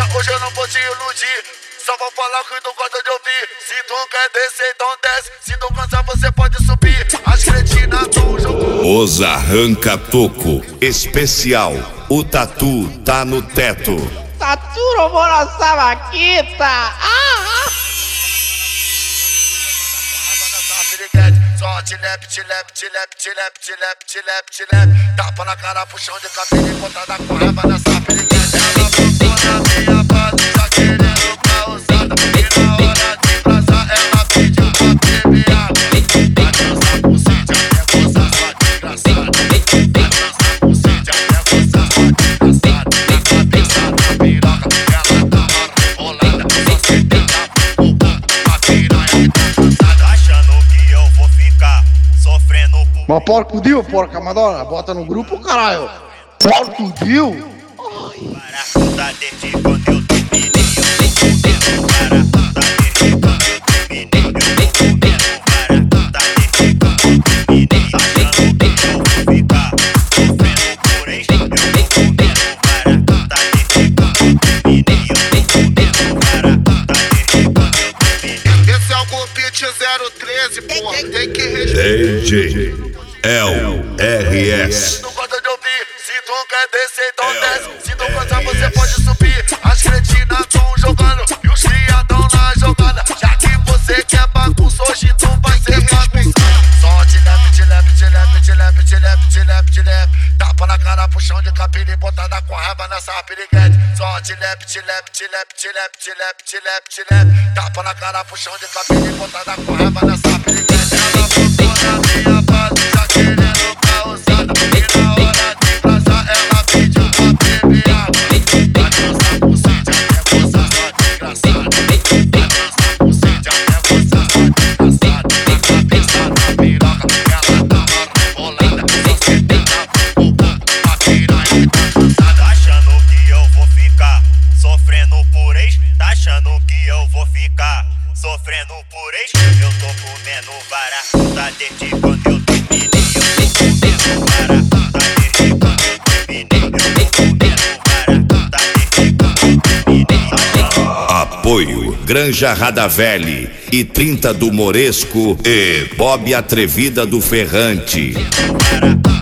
Hoje eu não vou te iludir, só vou falar o que tu gosta de ouvir. Se tu quer descer, então desce. Se tu cansar, você pode subir. As cretinas do jogo. Os Arranca-Toco especial. O tatu tá no teto. Tatu roubou nossa vaquita. Só te-lep, te-lep, te-lep, te-lep, te-lep, te-lep, te-lep. Tapa na cara, puxão de cabelo e botada com raiva nessa piriguete. Ela botou na minha base, tá querendo causada. E na hora de brasar, ela pediu pra beber água. Vai dançar com sede, até gozar sua desgraçada. Vai dançar com sede, até gozar sua desgraçada. Na cabeça da piroca, ela tava rebolada. Só sentando a boca, a piranha que tá cansada. Achando que eu vou ficar sofrendo por... Mas porco viu, porca Madonna? Bota no grupo, caralho. Porco viu? Para desde quando eu terminei, eu tô comendo. Para desde quando eu terminei, eu tô comendo. Para desde quando eu terminei, achando que eu vou ficar sofrendo por ex. Eu tô comendo. Para desde quando eu terminei, eu tô comendo. Para desde quando eu terminei. Esse é o Gopit 013, porra, tem que respeitar. DJ LRS. Tu gosta de ouvir, se tu quer descer, então desce. Se tu cansar, você pode subir. As cretinas tão jogando e os criadão na jogada. Já que você quer bagunça, hoje tu vai ser reavisado. Só te-lep, te-lep, te-lep, te-lep, te-lep, te-lep, te-lep. Tapa na cara, puxão de cabelo e botada com raiva nessa piriguete. Só te-lep, te-lep, te-lep, te-lep, te-lep, te-lep, te-lep. Tapa na cara, puxão de cabelo e botada com raiva nessa piriguete. Ela botou na minha base, tá querendo causada. E na hora de brasar, ela pediu pra beber água. Vai dançar com sede, até gozar sua desgraçada. Vai dançar com sede, até gozar sua desgraçada. Na cabeça da piroca, ela tava rebolada. Só sentando a boca, a piranha que tá cansada. Tá achando que eu vou ficar sofrendo por ex? Tá achando que eu vou ficar sofrendo por ex? Eu tô comendo vara, tá desde quando eu terminei. Eu tô comendo vara, tá desde quando eu terminei. Eu tô comendo vara, tá desde quando eu terminei. Apoio Granja Radavelli e 30 do Moresco e Bob Atrevida do Ferrante. Para